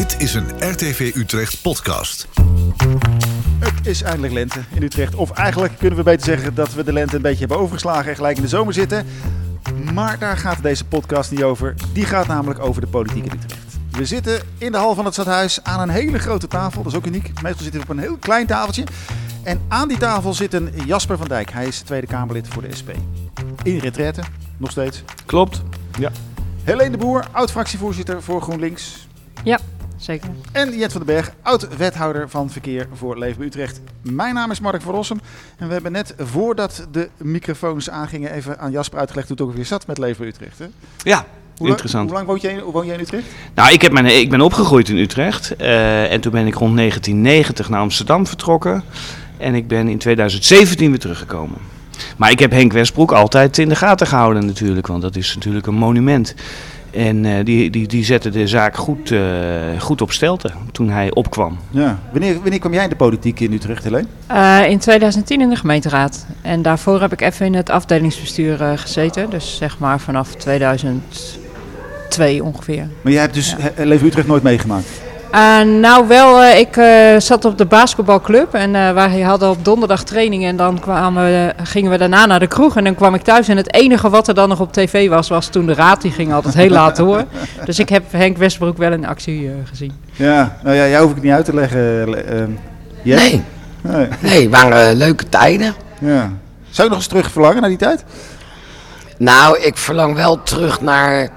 Dit is een RTV Utrecht podcast. Het is eindelijk lente in Utrecht. Of eigenlijk kunnen we beter zeggen dat we de lente een beetje hebben overgeslagen en gelijk in de zomer zitten. Maar daar gaat deze podcast niet over. Die gaat namelijk over de politiek in Utrecht. We zitten in de hal van het stadhuis aan een hele grote tafel. Dat is ook uniek. Meestal zitten we op een heel klein tafeltje. En aan die tafel zit een Jasper van Dijk. Hij is Tweede Kamerlid voor de SP. In retraite, nog steeds. Klopt, ja. Helene de Boer, oud-fractievoorzitter voor GroenLinks. Ja, zeker. En Jet van den Berg, oud-wethouder van verkeer voor Leefbaar Utrecht. Mijn naam is Mark van Rossum. En we hebben net, voordat de microfoons aangingen, even aan Jasper uitgelegd hoe het ook weer zat met Leefbaar Utrecht. Hè? Ja, interessant. Hoe lang woon jij in Utrecht? Nou, ik ben opgegroeid in Utrecht. En toen ben ik rond 1990 naar Amsterdam vertrokken. En ik ben in 2017 weer teruggekomen. Maar ik heb Henk Westbroek altijd in de gaten gehouden natuurlijk, want dat is natuurlijk een monument. En die zette de zaak goed op stelte toen hij opkwam. Ja. Wanneer kwam jij in de politiek in Utrecht, Helene? In 2010 in de gemeenteraad. En daarvoor heb ik even in het afdelingsbestuur gezeten. Dus zeg maar vanaf 2002 ongeveer. Maar jij hebt dus Leefbaar Utrecht nooit meegemaakt? Nou wel, ik zat op de basketbalclub en wij hadden op donderdag training en dan gingen we daarna naar de kroeg en dan kwam ik thuis en het enige wat er dan nog op tv was toen de raad, die ging altijd heel laat door. Dus ik heb Henk Westbroek wel in actie gezien. Ja, nou ja, jij hoef ik niet uit te leggen. Nee, het waren leuke tijden. Ja. Zou je nog eens terug verlangen naar die tijd? Nou, ik verlang wel terug naar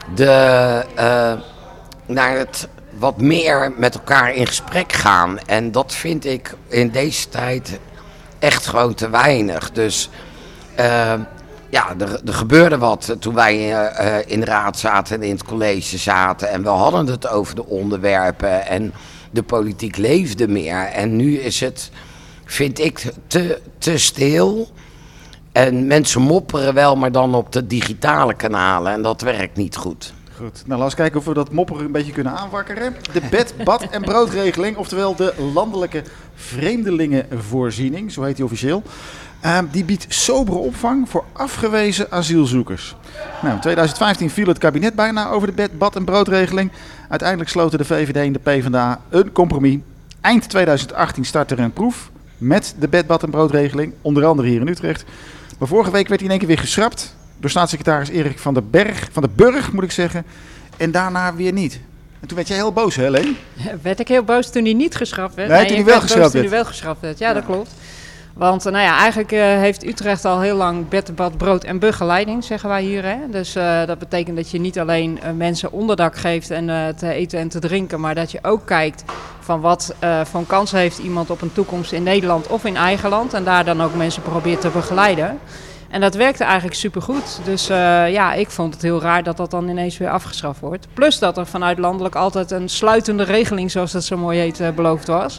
het wat meer met elkaar in gesprek gaan. En dat vind ik in deze tijd echt gewoon te weinig. Dus er gebeurde wat toen wij in de raad zaten en in het college zaten. En we hadden het over de onderwerpen en de politiek leefde meer. En nu is het, vind ik, te stil. En mensen mopperen wel, maar dan op de digitale kanalen. En dat werkt niet goed. Goed, nou laten we eens kijken of we dat mopperen een beetje kunnen aanwakkeren. De bed, bad en broodregeling, oftewel de landelijke vreemdelingenvoorziening, zo heet die officieel. Die biedt sobere opvang voor afgewezen asielzoekers. Nou, in 2015 viel het kabinet bijna over de bed, bad en broodregeling. Uiteindelijk sloten de VVD en de PvdA een compromis. Eind 2018 startte er een proef met de bed, bad en broodregeling, onder andere hier in Utrecht. Maar vorige week werd die in één keer weer geschrapt door staatssecretaris Erik van den Burg, moet ik zeggen. En daarna weer niet. En toen werd jij heel boos, hè, Helene? Werd ik heel boos toen hij niet geschrapt werd? Nee, toen hij wel geschrapt werd. Ja, dat klopt. Want eigenlijk heeft Utrecht al heel lang bed, bad, brood en begeleiding, zeggen wij hier. Hè? Dus dat betekent dat je niet alleen mensen onderdak geeft en te eten en te drinken, maar dat je ook kijkt van wat voor kansen heeft iemand op een toekomst in Nederland of in eigen land. En daar dan ook mensen probeert te begeleiden. En dat werkte eigenlijk supergoed. Dus ik vond het heel raar dat dat dan ineens weer afgeschaft wordt. Plus dat er vanuit landelijk altijd een sluitende regeling, zoals dat zo mooi heet, beloofd was.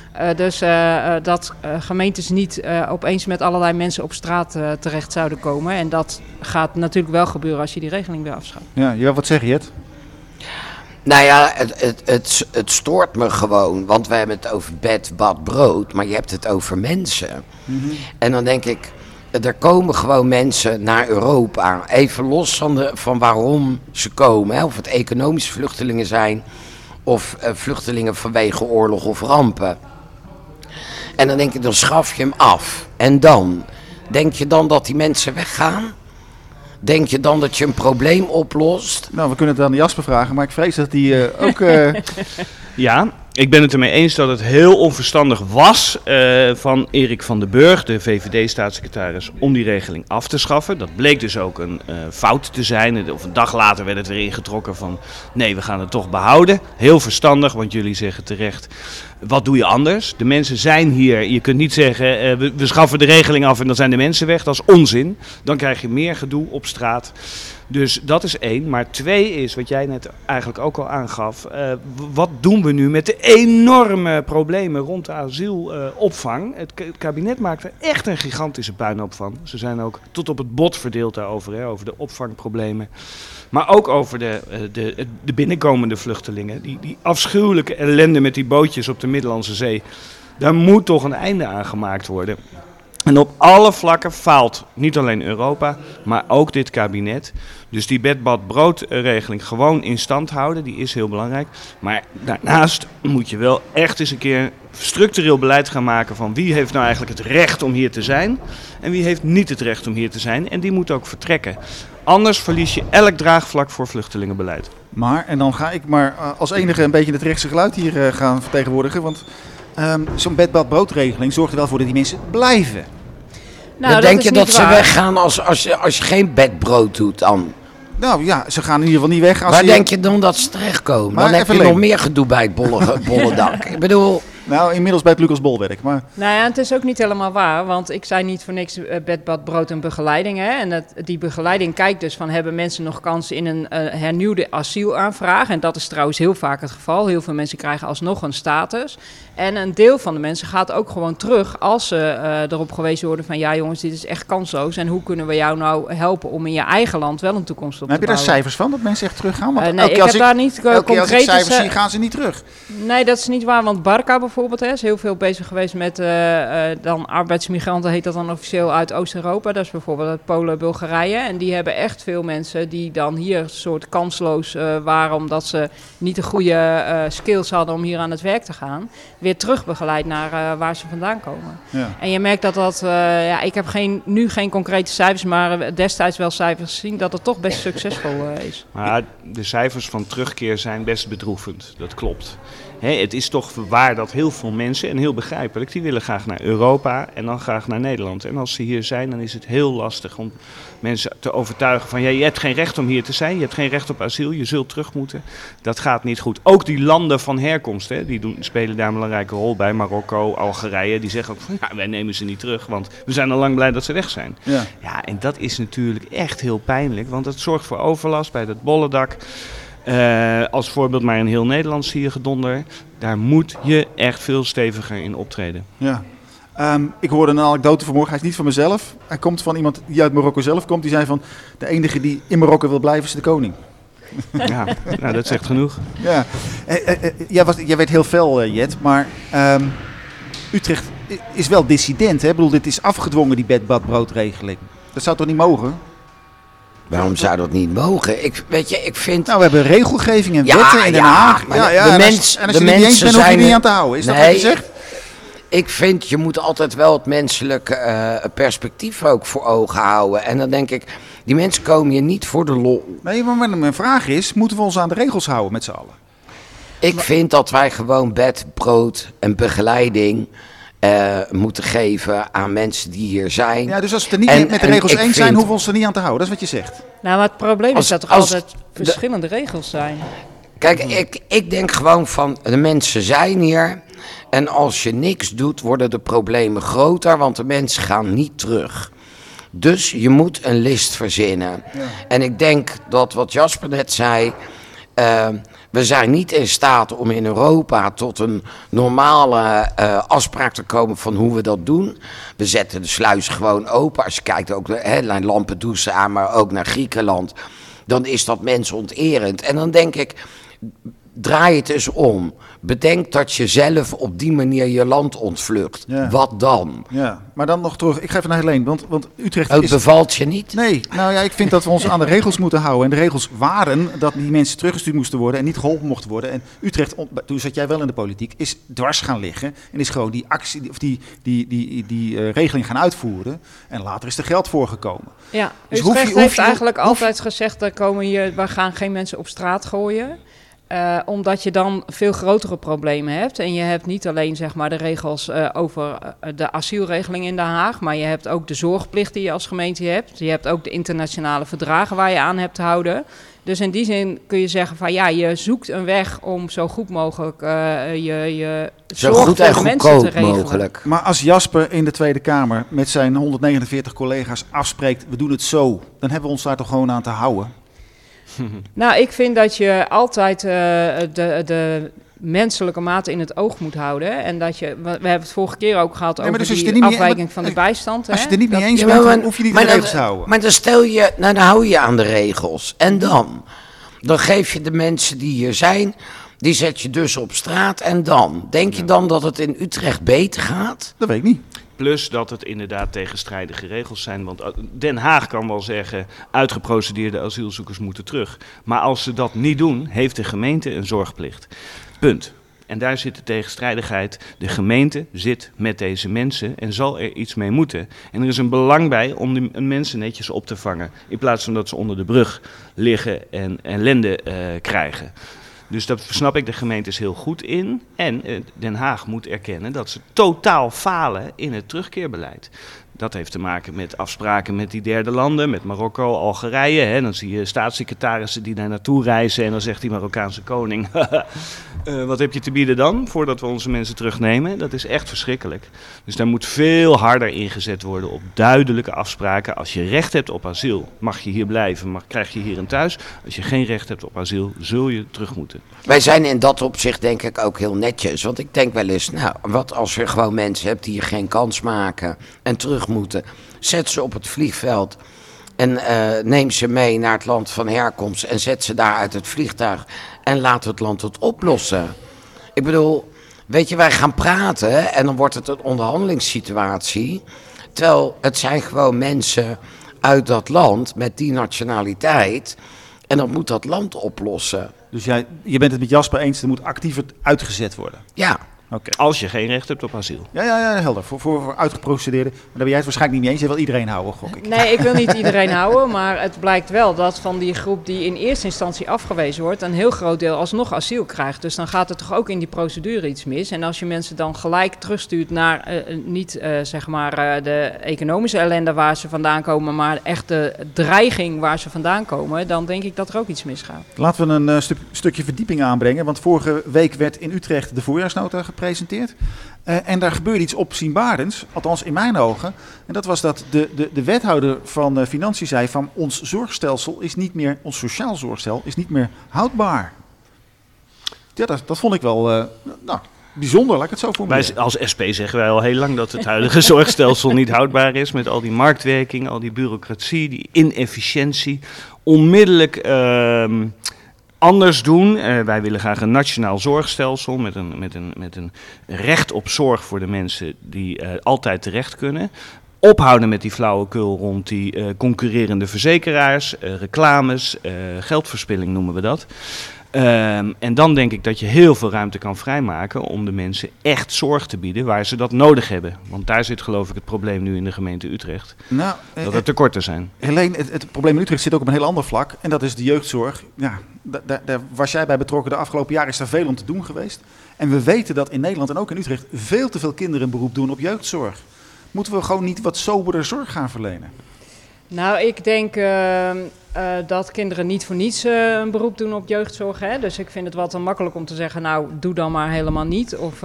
Dat gemeentes niet opeens met allerlei mensen op straat terecht zouden komen. En dat gaat natuurlijk wel gebeuren als je die regeling weer afschaft. Ja, je wil wat zeggen, Jet? Nou ja, het stoort me gewoon. Want we hebben het over bed, bad, brood. Maar je hebt het over mensen. Mm-hmm. En dan denk ik, er komen gewoon mensen naar Europa. Even los van waarom ze komen. Hè? Of het economische vluchtelingen zijn. Of vluchtelingen vanwege oorlog of rampen. En dan denk ik, dan schaf je hem af. En dan? Denk je dan dat die mensen weggaan? Denk je dan dat je een probleem oplost? Nou, we kunnen het aan Jasper vragen, maar ik vrees dat die ook... Ja, ik ben het ermee eens dat het heel onverstandig was van Erik van den Burg, de VVD-staatssecretaris, om die regeling af te schaffen. Dat bleek dus ook een fout te zijn. Of een dag later werd het weer ingetrokken van nee, we gaan het toch behouden. Heel verstandig, want jullie zeggen terecht, wat doe je anders? De mensen zijn hier. Je kunt niet zeggen, we schaffen de regeling af en dan zijn de mensen weg. Dat is onzin. Dan krijg je meer gedoe op straat. Dus dat is 1. Maar 2 is, wat jij net eigenlijk ook al aangaf, wat doen we nu met de enorme problemen rond de asielopvang? Het kabinet maakt er echt een gigantische puinhoop van. Ze zijn ook tot op het bot verdeeld daarover, hè, over de opvangproblemen. Maar ook over de binnenkomende vluchtelingen. Die afschuwelijke ellende met die bootjes op de Middellandse Zee. Daar moet toch een einde aan gemaakt worden. En op alle vlakken faalt niet alleen Europa, maar ook dit kabinet. Dus die bed-bad-broodregeling gewoon in stand houden, die is heel belangrijk. Maar daarnaast moet je wel echt eens een keer structureel beleid gaan maken van wie heeft nou eigenlijk het recht om hier te zijn en wie heeft niet het recht om hier te zijn. En die moet ook vertrekken. Anders verlies je elk draagvlak voor vluchtelingenbeleid. Maar, en dan ga ik maar als enige een beetje het rechtse geluid hier gaan vertegenwoordigen. Want zo'n bed-bad-broodregeling zorgt er wel voor dat die mensen blijven. Nou, dan denk je dat niet ze waar. weggaan als je geen bedbrood doet dan? Nou ja, ze gaan in ieder geval niet weg. Waar denk je dan dat ze terechtkomen? Maar Dan heb even je nog Leen. meer gedoe bij het bolle dak. Ik bedoel... Nou, inmiddels bij het Lucas Bolwerk. Maar Nou ja, het is ook niet helemaal waar, want ik zei niet voor niks bed, bad, brood en begeleiding. Hè? En die begeleiding kijkt dus van, hebben mensen nog kans in een hernieuwde asielaanvraag? En dat is trouwens heel vaak het geval. Heel veel mensen krijgen alsnog een status. En een deel van de mensen gaat ook gewoon terug als ze erop gewezen worden van, ja jongens, dit is echt kansloos. En hoe kunnen we jou nou helpen om in je eigen land wel een toekomst op heb te je daar bouwen? cijfers van, dat mensen echt teruggaan? Want Nee, elke ik keer als heb daar niet elke keer als ik concrete cijfers zie, gaan ze niet terug. Nee, dat is niet waar, want Barca bijvoorbeeld is heel veel bezig geweest met dan arbeidsmigranten, heet dat dan officieel, uit Oost-Europa. Dat is bijvoorbeeld uit Polen, Bulgarije. En die hebben echt veel mensen die dan hier een soort kansloos waren, omdat ze niet de goede skills hadden om hier aan het werk te gaan, weer terug begeleid naar waar ze vandaan komen. Ja. En je merkt dat ik heb nu geen concrete cijfers, maar destijds wel cijfers gezien, dat het toch best succesvol is. Maar de cijfers van terugkeer zijn best bedroevend, dat klopt. Het is toch waar dat heel veel mensen, en heel begrijpelijk, die willen graag naar Europa en dan graag naar Nederland. En als ze hier zijn, dan is het heel lastig om mensen te overtuigen van, ja, je hebt geen recht om hier te zijn, je hebt geen recht op asiel, je zult terug moeten. Dat gaat niet goed. Ook die landen van herkomst, die spelen daar een belangrijke rol bij. Marokko, Algerije, die zeggen ook van, ja, wij nemen ze niet terug, want we zijn al lang blij dat ze weg zijn. Ja. Ja, en dat is natuurlijk echt heel pijnlijk, want dat zorgt voor overlast bij dat bollendak. Als voorbeeld maar in heel Nederland zie je gedonder. Daar moet je echt veel steviger in optreden. Ja. Ik hoorde een anekdote vanmorgen, hij is niet van mezelf. Hij komt van iemand die uit Marokko zelf komt. Die zei van, de enige die in Marokko wil blijven is de koning. Ja, nou, dat zegt genoeg. Ja. Jij weet heel fel, Jet, maar Utrecht is wel dissident. Hè? Ik bedoel, dit is afgedwongen, die bed-bad-broodregeling. Dat zou toch niet mogen? Waarom zou dat niet mogen? Ik vind... Nou, we hebben regelgeving en Ja, wetten in Den Haag. maar Ja, de en mens- als je de het niet eens mensen bent, hoef je zijn niet er- aan te houden. Is dat Nee, wat je zegt? Ik vind, je moet altijd wel het menselijke perspectief ook voor ogen houden. En dan denk ik, die mensen komen hier niet voor de lol. Nee, maar mijn vraag is, moeten we ons aan de regels houden met z'n allen? Ik vind dat wij gewoon bed, brood en begeleiding moeten geven aan mensen die hier zijn. Ja, dus als we het er niet En- met de en regels ik eens zijn, vind- hoeven we ons er niet aan te houden. Dat is wat je zegt. Nou, maar het probleem is dat er Als altijd verschillende regels zijn. Kijk, ik denk gewoon van, de mensen zijn hier. En als je niks doet, worden de problemen groter, want de mensen gaan niet terug. Dus je moet een list verzinnen. Ja. En ik denk dat wat Jasper net zei, we zijn niet in staat om in Europa tot een normale afspraak te komen van hoe we dat doen. We zetten de sluis gewoon open. Als je kijkt ook naar Lampedusa aan, maar ook naar Griekenland, dan is dat mensonterend. En dan denk ik, draai het eens om. Bedenk dat je zelf op die manier je land ontvlucht. Ja. Wat dan? Ja, maar dan nog terug. Ik ga even naar Helene, want Utrecht Het is... bevalt je niet? Nee, nou ja, ik vind dat we ons aan de regels moeten houden. En de regels waren dat die mensen teruggestuurd moesten worden en niet geholpen mochten worden. En Utrecht, toen zat jij wel in de politiek, is dwars gaan liggen. En is gewoon die actie, of die regeling gaan uitvoeren. En later is er geld voor gekomen. Ja, Dus Utrecht heeft eigenlijk altijd gezegd, we gaan geen mensen op straat gooien. Omdat je dan veel grotere problemen hebt. En je hebt niet alleen zeg maar, de regels over de asielregeling in Den Haag, maar je hebt ook de zorgplicht die je als gemeente hebt. Je hebt ook de internationale verdragen waar je aan hebt te houden. Dus in die zin kun je zeggen van ja, je zoekt een weg om zo goed mogelijk je Zo zorg goed voor en de mensen te goedkoop regelen. mogelijk. Maar als Jasper in de Tweede Kamer met zijn 149 collega's afspreekt, we doen het zo, dan hebben we ons daar toch gewoon aan te houden? Nou, ik vind dat je altijd de menselijke mate in het oog moet houden. En dat je, we hebben het vorige keer ook gehad maar over dus als je die het er niet mee- afwijking van de bijstand. Als je hè? het er niet mee Dat- eens Ja, bent, maar- dan hoef je niet maar de dan- regels te houden. Maar dan stel je, nou dan hou je aan de regels. En dan? Dan geef je de mensen die hier zijn, Die zet je dus op straat en dan? Denk je dan dat het in Utrecht beter gaat? Dat weet ik niet. Plus dat het inderdaad tegenstrijdige regels zijn. Want Den Haag kan wel zeggen, uitgeprocedeerde asielzoekers moeten terug. Maar als ze dat niet doen, heeft de gemeente een zorgplicht. Punt. En daar zit de tegenstrijdigheid. De gemeente zit met deze mensen en zal er iets mee moeten. En er is een belang bij om die mensen netjes op te vangen. In plaats van dat ze onder de brug liggen en ellende krijgen. Dus dat snap ik de gemeentes heel goed in. En Den Haag moet erkennen dat ze totaal falen in het terugkeerbeleid. Dat heeft te maken met afspraken met die derde landen, met Marokko, Algerije. Hè. Dan zie je staatssecretarissen die daar naartoe reizen en dan zegt die Marokkaanse koning... wat heb je te bieden dan, voordat we onze mensen terugnemen? Dat is echt verschrikkelijk. Dus daar moet veel harder ingezet worden op duidelijke afspraken. Als je recht hebt op asiel, mag je hier blijven, krijg je hier een thuis. Als je geen recht hebt op asiel, zul je terug moeten. Wij zijn in dat opzicht denk ik ook heel netjes. Want ik denk wel eens, nou, wat als je gewoon mensen hebt die geen kans maken en terug moeten. Zet ze op het vliegveld en neem ze mee naar het land van herkomst en zet ze daar uit het vliegtuig en laat het land het oplossen. Ik bedoel, weet je, wij gaan praten en dan wordt het een onderhandelingssituatie. Terwijl het zijn gewoon mensen uit dat land met die nationaliteit en dat moet dat land oplossen. Dus je bent het met Jasper eens, er moet actiever uitgezet worden. Ja. Okay. Als je geen recht hebt op asiel. Ja, helder. Voor uitgeprocedeerden. Maar daar ben jij het waarschijnlijk niet mee eens. Je wil iedereen houden, gok ik. Nee, ik wil niet iedereen houden. Maar het blijkt wel dat van die groep die in eerste instantie afgewezen wordt, een heel groot deel alsnog asiel krijgt. Dus dan gaat er toch ook in die procedure iets mis. En als je mensen dan gelijk terugstuurt naar niet zeg maar de economische ellende waar ze vandaan komen, maar echt de dreiging waar ze vandaan komen, dan denk ik dat er ook iets misgaat. Laten we een stukje verdieping aanbrengen. Want vorige week werd in Utrecht de voorjaarsnota gepresenteerd. En daar gebeurde iets opzienbarends, althans in mijn ogen. En dat was dat de wethouder van Financiën zei van ons zorgstelsel is niet meer, ons sociaal zorgstelsel is niet meer houdbaar. Ja, dat vond ik wel bijzonder, laat ik het zo formuleren. Wij als SP zeggen wij al heel lang dat het huidige zorgstelsel niet houdbaar is. Met al die marktwerking, al die bureaucratie, die inefficiëntie. Onmiddellijk anders doen. Wij willen graag een nationaal zorgstelsel met een recht op zorg voor de mensen die altijd terecht kunnen. Ophouden met die flauwekul rond die concurrerende verzekeraars, reclames, geldverspilling noemen we dat. En dan denk ik dat je heel veel ruimte kan vrijmaken om de mensen echt zorg te bieden waar ze dat nodig hebben. Want daar zit geloof ik het probleem nu in de gemeente Utrecht. Nou, dat er tekorten zijn. Helene, het probleem in Utrecht zit ook op een heel ander vlak. En dat is de jeugdzorg. Ja, daar was jij bij betrokken. De afgelopen jaren is daar veel om te doen geweest. En we weten dat in Nederland en ook in Utrecht veel te veel kinderen een beroep doen op jeugdzorg. Moeten we gewoon niet wat soberder zorg gaan verlenen? Nou, ik denk dat kinderen niet voor niets een beroep doen op jeugdzorg. Hè? Dus ik vind het wel te makkelijk om te zeggen, nou, doe dan maar helemaal niet. Of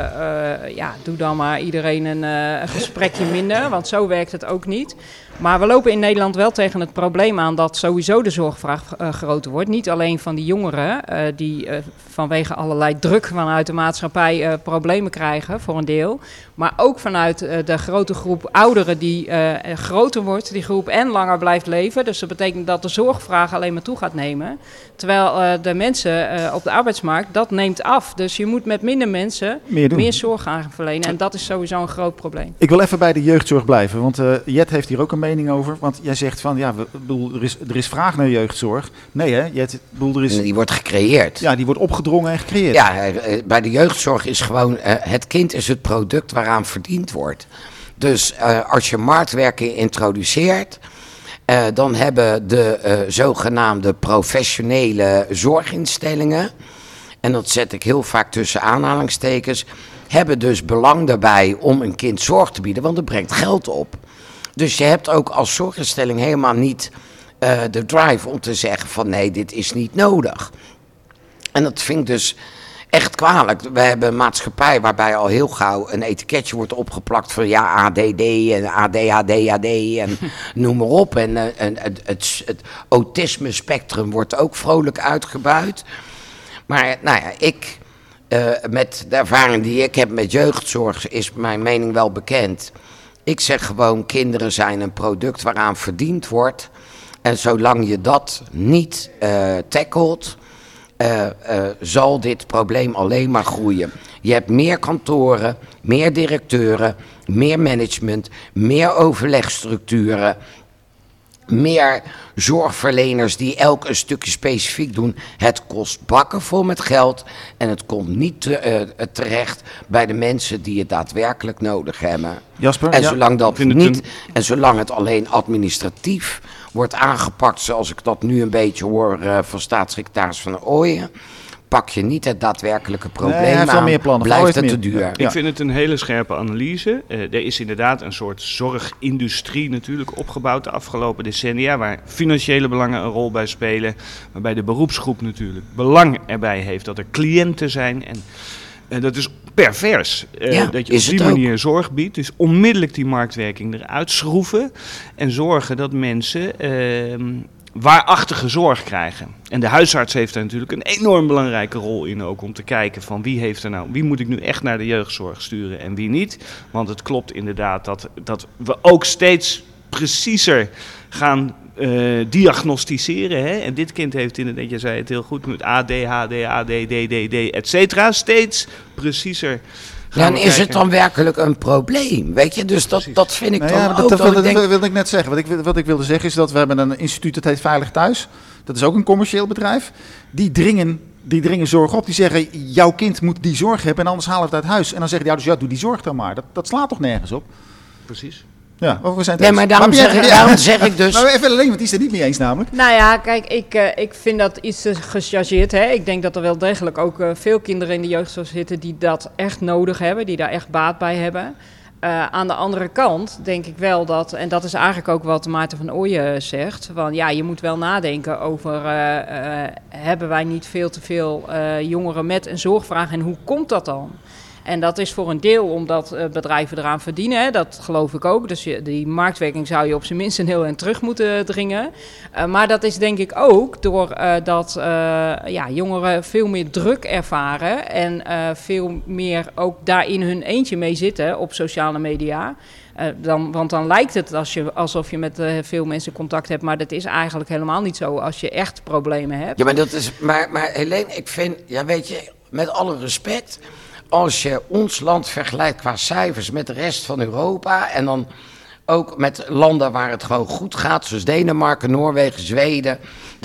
doe dan maar iedereen een gesprekje minder, want zo werkt het ook niet. Maar we lopen in Nederland wel tegen het probleem aan dat sowieso de zorgvraag groter wordt. Niet alleen van die jongeren die vanwege allerlei druk vanuit de maatschappij problemen krijgen voor een deel. Maar ook vanuit de grote groep ouderen die groter wordt, die groep en langer blijft leven. Dus dat betekent dat de zorgvraag alleen maar toe gaat nemen. Terwijl de mensen op de arbeidsmarkt, dat neemt af. Dus je moet met minder mensen meer zorg gaan verlenen. En dat is sowieso een groot probleem. Ik wil even bij de jeugdzorg blijven, want Jet heeft hier ook een mening over. Want jij zegt van, ja, er is vraag naar jeugdzorg. Nee hè, Jet, die wordt gecreëerd. Ja, die wordt opgedrongen en gecreëerd. Ja, bij de jeugdzorg is gewoon, het kind is het product waaraan verdiend wordt. Dus als je marktwerking introduceert, dan hebben de zogenaamde professionele zorginstellingen, en dat zet ik heel vaak tussen aanhalingstekens, hebben dus belang daarbij om een kind zorg te bieden, want het brengt geld op. Dus je hebt ook als zorginstelling helemaal niet de drive om te zeggen van nee, dit is niet nodig. En dat vind ik dus echt kwalijk. We hebben een maatschappij waarbij al heel gauw een etiketje wordt opgeplakt van ja, ADD en ADHD en noem maar op. En het autisme spectrum wordt ook vrolijk uitgebuit. Maar nou ja, met de ervaring die ik heb met jeugdzorg is mijn mening wel bekend. Ik zeg gewoon, kinderen zijn een product waaraan verdiend wordt. En zolang je dat niet tackelt, zal dit probleem alleen maar groeien. Je hebt meer kantoren, meer directeuren, meer management, meer overlegstructuren, meer zorgverleners die elk een stukje specifiek doen. Het kost bakken vol met geld en het komt niet terecht bij de mensen die het daadwerkelijk nodig hebben. Jasper? En Ja. zolang dat en zolang het alleen administratief wordt aangepakt, zoals ik dat nu een beetje hoor van staatssecretaris Van Ooyen, pak je niet het daadwerkelijke probleem hij heeft wel aan, meer plannen. blijft Ooit het te meer. duur. Ja. Ik vind het een hele scherpe analyse. Er is inderdaad een soort zorgindustrie natuurlijk opgebouwd de afgelopen decennia, waar financiële belangen een rol bij spelen, waarbij de beroepsgroep natuurlijk belang erbij heeft dat er cliënten zijn. En dat is pervers, Ja, dat je op is die het ook. manier zorg biedt. Dus onmiddellijk die marktwerking eruit schroeven en zorgen dat mensen waarachtige zorg krijgen. En de huisarts heeft daar natuurlijk een enorm belangrijke rol in ook, om te kijken van wie moet ik nu echt naar de jeugdzorg sturen en wie niet. Want het klopt inderdaad dat we ook steeds preciezer gaan diagnosticeren. Hè? En dit kind heeft inderdaad, je zei het heel goed, met ADHD, ADD, et cetera, steeds preciezer. Dan is het dan werkelijk een probleem, weet je? Dus dat vind ik Nou dan ja, ook. dat ik denk, wilde ik net zeggen. Wat ik wilde zeggen is dat we hebben een instituut dat heet Veilig Thuis. Dat is ook een commercieel bedrijf. Die dringen zorg op. Die zeggen, jouw kind moet die zorg hebben en anders halen we het uit huis. En dan zeggen die ouders, ja, doe die zorg dan maar. Dat slaat toch nergens op? Precies. Ja, we zijn het nee, eens. maar daarom zeg ik dus. Maar even alleen, want die is er niet mee eens namelijk. Nou ja, kijk, ik vind dat iets te gechargeerd. Hè? Ik denk dat er wel degelijk ook veel kinderen in de jeugdzorg zitten die dat echt nodig hebben, die daar echt baat bij hebben. Aan de andere kant denk ik wel dat, en dat is eigenlijk ook wat Maarten van Ooyen zegt, van ja, je moet wel nadenken over, hebben wij niet veel te veel jongeren met een zorgvraag en hoe komt dat dan? En dat is voor een deel omdat bedrijven eraan verdienen. Hè? Dat geloof ik ook. Dus die marktwerking zou je op zijn minst een heel eind terug moeten dringen. Maar dat is denk ik ook doordat jongeren veel meer druk ervaren. En veel meer ook daar in hun eentje mee zitten op sociale media. Want dan lijkt het alsof je met veel mensen contact hebt. Maar dat is eigenlijk helemaal niet zo als je echt problemen hebt. Ja, maar dat is. Maar Helene, ik vind, ja, weet je, met alle respect, als je ons land vergelijkt qua cijfers met de rest van Europa en dan ook met landen waar het gewoon goed gaat, zoals Denemarken, Noorwegen, Zweden,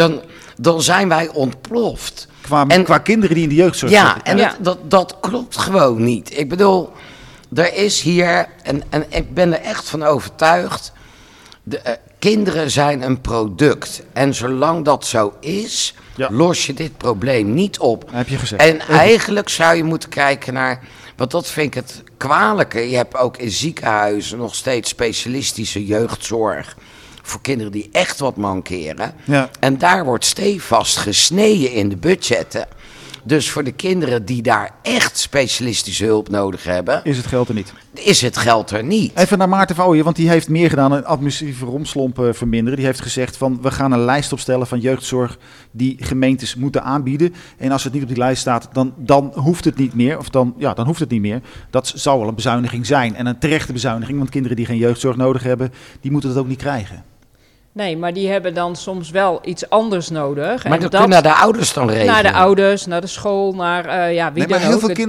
dan zijn wij ontploft. Qua kinderen die in de jeugdzorg zitten. Ja, en dat klopt gewoon niet. Ik bedoel, er is hier, en ik ben er echt van overtuigd, kinderen zijn een product. En zolang dat zo is, los je dit probleem niet op. Heb je gezegd. En eigenlijk zou je moeten kijken naar, want dat vind ik het kwalijke. Je hebt ook in ziekenhuizen nog steeds specialistische jeugdzorg voor kinderen die echt wat mankeren. Ja. En daar wordt stevast gesneden in de budgetten. Dus voor de kinderen die daar echt specialistische hulp nodig hebben, Is het geld er niet? is het geld er niet. Even naar Maarten van Ooyen, want die heeft meer gedaan dan administratieve romslomp verminderen. Die heeft gezegd van, we gaan een lijst opstellen van jeugdzorg die gemeentes moeten aanbieden. En als het niet op die lijst staat, dan hoeft het niet meer. Dan hoeft het niet meer. Dat zou wel een bezuiniging zijn. En een terechte bezuiniging, want kinderen die geen jeugdzorg nodig hebben, die moeten het ook niet krijgen. Nee, maar die hebben dan soms wel iets anders nodig. Maar dat kunnen de ouders dan regelen. Naar de ouders, naar de school, naar wie dan heel ook. veel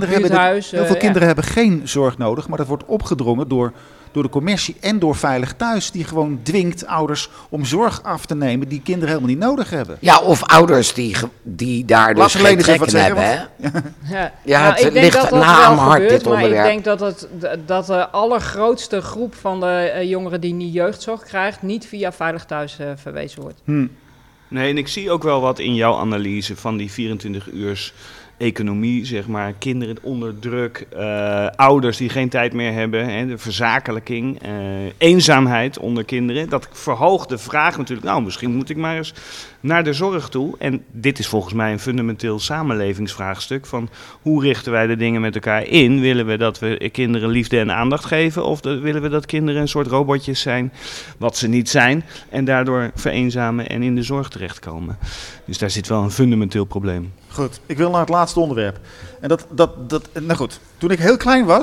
kinderen hebben geen zorg nodig, maar dat wordt opgedrongen door de commercie en door Veilig Thuis, die gewoon dwingt ouders om zorg af te nemen die kinderen helemaal niet nodig hebben. Ja, of ouders die daar dus Laat geen even wat trekken zeggen, hebben. Hè? Ja, het ik denk ligt dat dat na aan wel mijn hart, gebeurt, dit maar onderwerp. ik denk dat de allergrootste groep van de jongeren die niet jeugdzorg krijgt, niet via Veilig Thuis verwezen wordt. Nee, en ik zie ook wel wat in jouw analyse van die 24-uurs economie, zeg maar, kinderen onder druk, ouders die geen tijd meer hebben, hè, de verzakelijking, eenzaamheid onder kinderen. Dat verhoogt de vraag natuurlijk, nou, misschien moet ik maar eens naar de zorg toe. En dit is volgens mij een fundamenteel samenlevingsvraagstuk van hoe richten wij de dingen met elkaar in? Willen we dat we kinderen liefde en aandacht geven of willen we dat kinderen een soort robotjes zijn, wat ze niet zijn, en daardoor vereenzamen en in de zorg terechtkomen? Dus daar zit wel een fundamenteel probleem. Goed, ik wil naar het laatste onderwerp. En nou goed, toen ik heel klein was,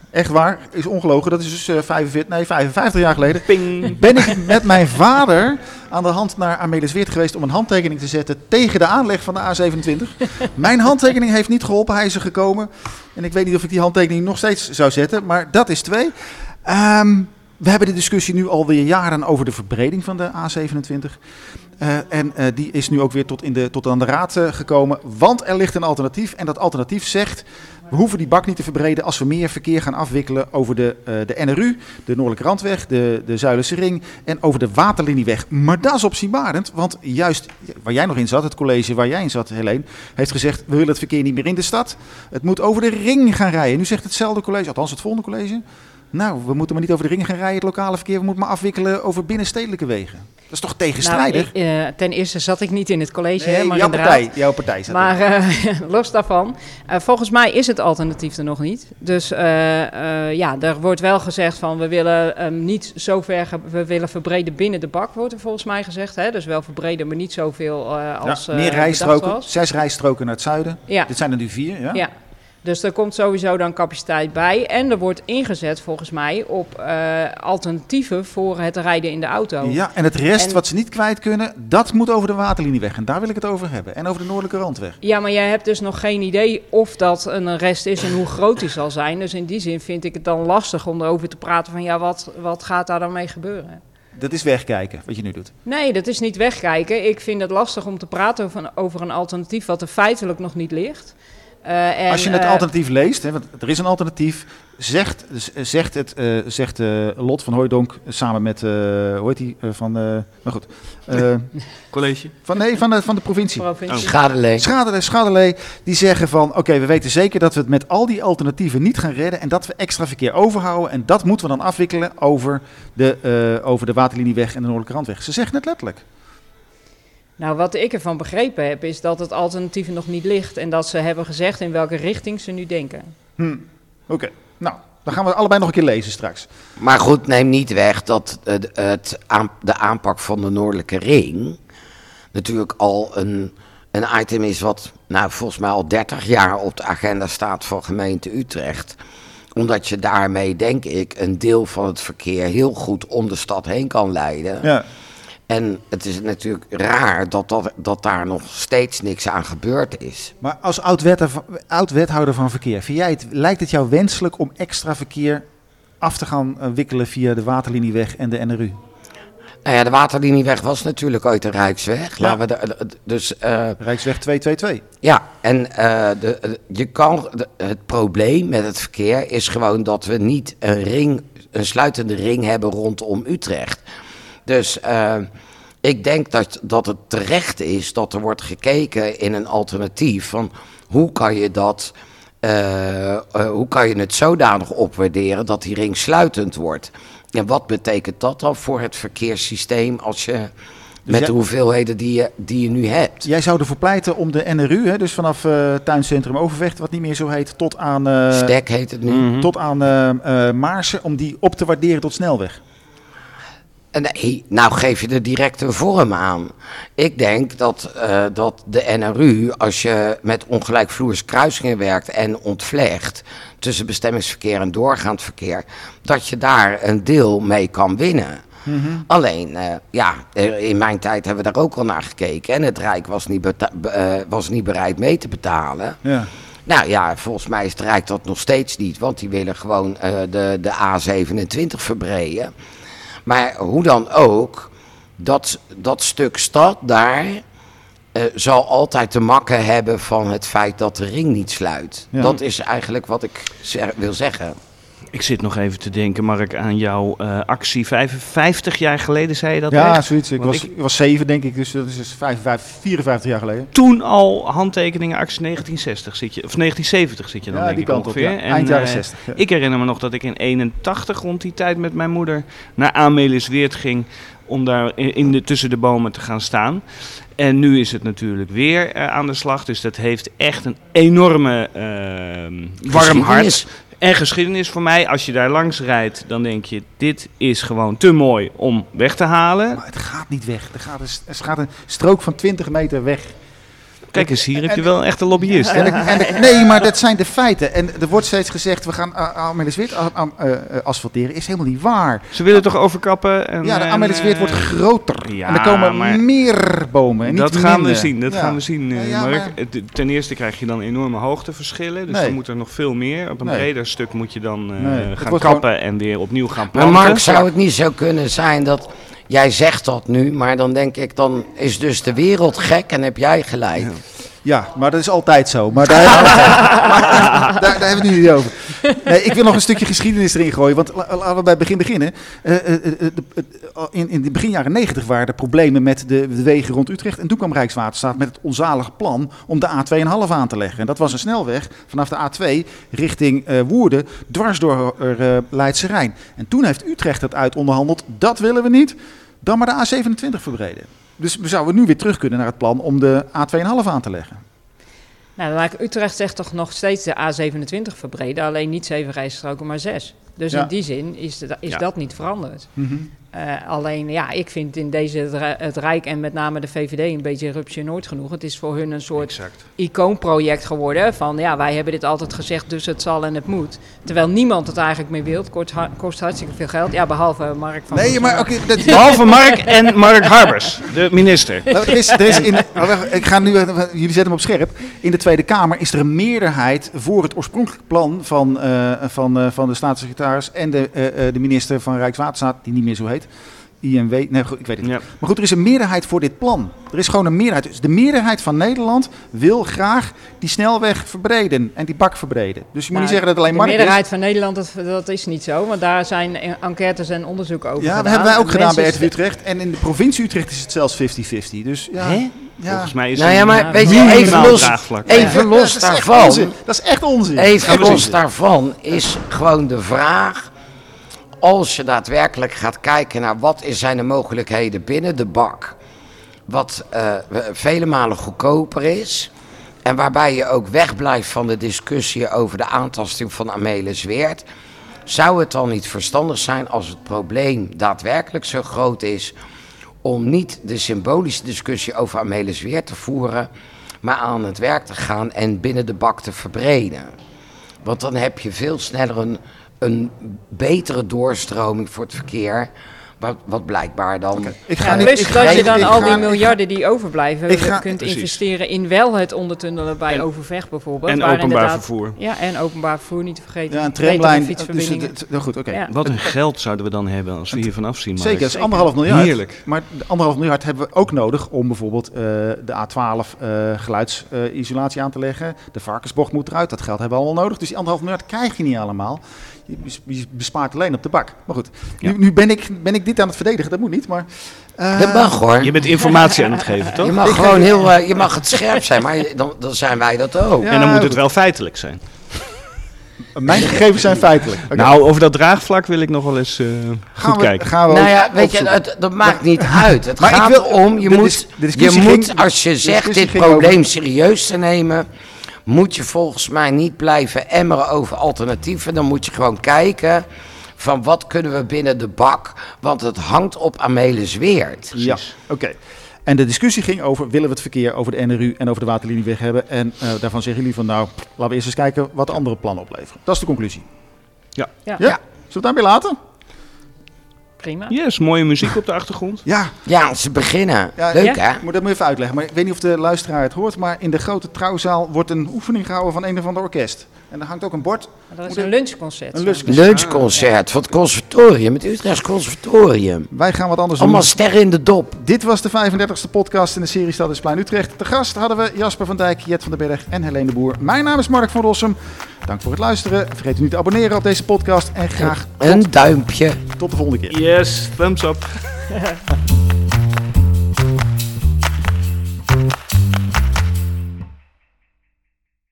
Echt waar, is ongelogen. Dat is dus 55 jaar geleden. Ping. Ben ik met mijn vader aan de hand naar Amelisweert geweest om een handtekening te zetten tegen de aanleg van de A27. Mijn handtekening heeft niet geholpen, hij is er gekomen. En ik weet niet of ik die handtekening nog steeds zou zetten, maar dat is 2. We hebben de discussie nu alweer jaren over de verbreding van de A27. Die is nu ook weer tot aan de raad gekomen, want er ligt een alternatief. En dat alternatief zegt, we hoeven die bak niet te verbreden als we meer verkeer gaan afwikkelen over de NRU, de Noordelijke Randweg, de Zuilense Ring en over de Waterlinieweg. Maar dat is opzienbarend, want juist waar jij nog in zat, het college waar jij in zat, Helene, heeft gezegd, we willen het verkeer niet meer in de stad. Het moet over de ring gaan rijden. Nu zegt hetzelfde college, althans het volgende college, nou, we moeten maar niet over de ring gaan rijden, het lokale verkeer, we moeten maar afwikkelen over binnenstedelijke wegen. Dat is toch tegenstrijdig? Nou, ten eerste zat ik niet in het college, nee, hè, maar jouw partij zat maar los daarvan, volgens mij is het alternatief er nog niet. Dus er wordt wel gezegd van we willen niet zo ver, we willen verbreden binnen de bak, wordt er volgens mij gezegd. Hè? Dus wel verbreden, maar niet zoveel als meer rijstroken, 6 rijstroken naar het zuiden. Ja. Dit zijn er nu 4, ja? Ja. Dus er komt sowieso dan capaciteit bij. En er wordt ingezet volgens mij op alternatieven voor het rijden in de auto. Ja, en het rest wat ze niet kwijt kunnen, dat moet over de Waterlinieweg. En daar wil ik het over hebben. En over de Noordelijke Randweg. Ja, maar jij hebt dus nog geen idee of dat een rest is en hoe groot die zal zijn. Dus in die zin vind ik het dan lastig om erover te praten van ja, wat gaat daar dan mee gebeuren? Dat is wegkijken, wat je nu doet. Nee, dat is niet wegkijken. Ik vind het lastig om te praten over een alternatief wat er feitelijk nog niet ligt. Als je het alternatief leest, hè, want er is een alternatief, zegt Lot van Hooijdonk samen met, hoe heet die, College? Van de provincie. Schadelee. Die zeggen van, oké, we weten zeker dat we het met al die alternatieven niet gaan redden en dat we extra verkeer overhouden en dat moeten we dan afwikkelen over de Waterlinieweg en de Noordelijke Randweg. Ze zeggen het letterlijk. Nou, wat ik ervan begrepen heb, is dat het alternatief nog niet ligt en dat ze hebben gezegd in welke richting ze nu denken. Oké. Nou, dan gaan we allebei nog een keer lezen straks. Maar goed, neem niet weg dat de aanpak van de Noordelijke Ring natuurlijk al een item is wat volgens mij al 30 jaar op de agenda staat van gemeente Utrecht. Omdat je daarmee, denk ik, een deel van het verkeer heel goed om de stad heen kan leiden. Ja. En het is natuurlijk raar dat daar nog steeds niks aan gebeurd is. Maar als oud-wethouder van verkeer, lijkt het jou wenselijk om extra verkeer af te gaan wikkelen via de Waterlinieweg en de NRU? Nou ja, de Waterlinieweg was natuurlijk ooit een Rijksweg. Ja. Rijksweg 222. Ja, en het probleem met het verkeer is gewoon dat we niet een sluitende ring hebben rondom Utrecht. Dus ik denk dat het terecht is dat er wordt gekeken in een alternatief van hoe kan je het zodanig opwaarderen dat die ring sluitend wordt. En wat betekent dat dan voor het verkeerssysteem als je met de hoeveelheden die je nu hebt? Jij zou ervoor pleiten om de NRU, hè, dus vanaf Tuincentrum Overvecht, wat niet meer zo heet, tot aan Stek heet het nu. Tot aan Maarsen, om die op te waarderen tot snelweg. Nee, nou geef je er direct een vorm aan. Ik denk dat de NRU, als je met ongelijkvloers kruisingen werkt en ontvlecht tussen bestemmingsverkeer en doorgaand verkeer, dat je daar een deel mee kan winnen. Mm-hmm. Alleen, in mijn tijd hebben we daar ook al naar gekeken en het Rijk was niet bereid mee te betalen. Ja. Nou ja, volgens mij is het Rijk dat nog steeds niet, want die willen gewoon de A27 verbreden. Maar hoe dan ook, dat stuk stad daar zal altijd te makken hebben van het feit dat de ring niet sluit. Ja. Dat is eigenlijk wat ik wil zeggen. Ik zit nog even te denken, Mark, aan jouw actie 55 jaar geleden, zei je dat? Ja, echt? Zoiets. Ik was 7, denk ik, dus dat is dus 54 jaar geleden. Toen al handtekeningen actie 1960 zit je, of 1970 zit je dan, denk ik ongeveer. Op, ja. Eind jaren 60. Ja. Ik herinner me nog dat ik in 81 rond die tijd met mijn moeder naar Amelisweert ging om daar tussen de bomen te gaan staan. En nu is het natuurlijk weer aan de slag, dus dat heeft echt een enorme warm hart. En geschiedenis voor mij, als je daar langs rijdt, dan denk je, dit is gewoon te mooi om weg te halen. Maar het gaat niet weg. Er gaat een strook van 20 meter weg. Kijk eens, hier heb je wel een echte lobbyist. Nee, maar dat zijn de feiten. En er wordt steeds gezegd, we gaan Amelisweerd asfalteren. Is helemaal niet waar. Ze willen toch overkappen? En, Ja, de Amelisweerd wordt groter. ja, en er komen maar meer bomen. En niet dat gaan minder. we zien. Dat Ja. gaan we zien. Ja, Mark. maar- Ten eerste krijg je dan enorme hoogteverschillen. Dus Nee. dan moet er nog veel meer. Op een Nee. breder stuk moet je dan Nee, het gaan wordt kappen en weer opnieuw gaan Maar planten. Mark, zou het niet zo kunnen zijn dat jij zegt dat nu, maar dan denk ik, dan is dus de wereld gek en heb jij gelijk. Ja, maar dat is altijd zo. Maar daar hebben we het nu niet over. Nee, ik wil nog een stukje geschiedenis erin gooien. Want laten we bij het begin beginnen. In de begin jaren 90 waren er problemen met de wegen rond Utrecht. En toen kwam Rijkswaterstaat met het onzalige plan om de A2,5 aan te leggen. En dat was een snelweg vanaf de A2 richting Woerden, dwars door Leidse Rijn. En toen heeft Utrecht het uit onderhandeld. Dat willen we niet. Dan maar de A27 verbreden. Dus we zouden nu weer terug kunnen naar het plan om de A2,5 aan te leggen. Nou, dan lijkt Utrecht zegt toch nog steeds de A27 verbreden, alleen niet 7 rijstroken, maar 6. Dus Ja. in die zin is Ja. dat niet veranderd. Alleen, ja, ik vind in deze het Rijk en met name de VVD een beetje rupsje nooit genoeg. Het is voor hun een soort Exact. icoonproject geworden van, ja, wij hebben dit altijd gezegd, dus het zal en het moet. Terwijl niemand het eigenlijk meer wil. Het kost hartstikke veel geld. Ja, behalve Mark van Nee, maar oké. Behalve Mark en Mark Harbers, de minister. Er is ik ga nu, jullie zetten hem op scherp. In de Tweede Kamer is er een meerderheid voor het oorspronkelijke plan van de staatssecretaris en de minister van Rijkswaterstaat, die niet meer zo heet. INW, nee, goed, ik weet het niet. Ja. Maar goed, er is een meerderheid voor dit plan. Er is gewoon een meerderheid. Dus de meerderheid van Nederland wil graag die snelweg verbreden en die bak verbreden. Dus je moet niet zeggen dat het alleen de Mark is. meerderheid van Nederland, dat is niet zo, want daar zijn enquêtes en onderzoeken over Ja, gedaan. dat hebben wij ook gedaan bij Mensen RTV Utrecht. En in de provincie Utrecht is het zelfs 50-50. Dus ja, Hè? ja. Volgens mij is Nou er ja, maar een weet je, minimaal even los, draagvlak. even Ja, los dat is echt daarvan. onzin. Dat is echt onzin. Even Gaan we los zien. daarvan is gewoon de vraag, als je daadwerkelijk gaat kijken naar wat zijn de mogelijkheden binnen de bak, wat vele malen goedkoper is, en waarbij je ook wegblijft van de discussie over de aantasting van Amelisweerd, zou het dan niet verstandig zijn als het probleem daadwerkelijk zo groot is, om niet de symbolische discussie over Amelisweerd te voeren, maar aan het werk te gaan en binnen de bak te verbreden. Want dan heb je veel sneller een betere doorstroming voor het verkeer, wat blijkbaar dan... Ik Ja, niet- plus ik dat ga- je dan ik al ga- die ik ga- miljarden die overblijven ik ga- kunt precies. investeren in wel het ondertunnelen bij En- Overvecht bijvoorbeeld. En waar openbaar inderdaad- vervoer. Ja, en openbaar vervoer niet te vergeten. Ja, een Betere tramlijn. fietsverbindingen. Nou goed, oké. Ja. Wat een geld zouden we dan hebben als we hiervan afzien. Mark. Zeker, dat is 1,5 miljard. Heerlijk. Maar de 1,5 miljard hebben we ook nodig om bijvoorbeeld de A12 geluidsisolatie aan te leggen. De varkensbocht moet eruit, dat geld hebben we allemaal nodig. Dus die 1,5 miljard krijg je niet allemaal. Je bespaart alleen op de bak. Maar goed, Ja. nu ben ik dit aan het verdedigen, dat moet niet. Maar, Dat mag hoor. Je bent informatie aan het geven, toch? Je mag gewoon je mag het scherp zijn, maar dan zijn wij dat ook. Ja, En dan moet het goed. wel feitelijk zijn. Mijn gegevens zijn feitelijk. Oké. Nou, over dat draagvlak wil ik nog wel eens goed kijken. Gaan we Nou ook ja, weet je, opzoeken. dat maakt niet uit. Het Maar ik gaat wil- erom, je de moet, discussie je ging- moet, als je de zegt discussie dit ging probleem over- serieus te nemen, moet je volgens mij niet blijven emmeren over alternatieven. Dan moet je gewoon kijken van wat kunnen we binnen de bak, want het hangt op Amelisweerd. Ja, oké. En de discussie ging over, willen we het verkeer over de NRU en over de waterlinieweg hebben? En daarvan zeggen jullie van, nou, laten we eerst eens kijken wat de andere plannen opleveren. Dat is de conclusie. Ja. Ja. Ja? Zullen we het daarmee laten? Prima. Yes, mooie muziek op de achtergrond. Ja. Ja, ze beginnen. Ja, Leuk ja. hè? Ik moet dat maar even uitleggen. Maar ik weet niet of de luisteraar het hoort, maar in de grote trouwzaal wordt een oefening gehouden van een of ander orkest. En daar hangt ook een bord. Dat is Moet een ik- lunchconcert. Een zo. lunchconcert. Lunchconcert van het conservatorium, het Utrechts Conservatorium. Wij gaan wat anders Allemaal doen. sterren in de dop. Dit was de 35e podcast in de serie Stad is Plein Utrecht. Te gast hadden we Jasper van Dijk, Jet van den Berg en Helene de Boer. Mijn naam is Mark van Rossum. Dank voor het luisteren. Vergeet u niet te abonneren op deze podcast. En graag Een duimpje. tot de volgende keer. Yes, thumbs up.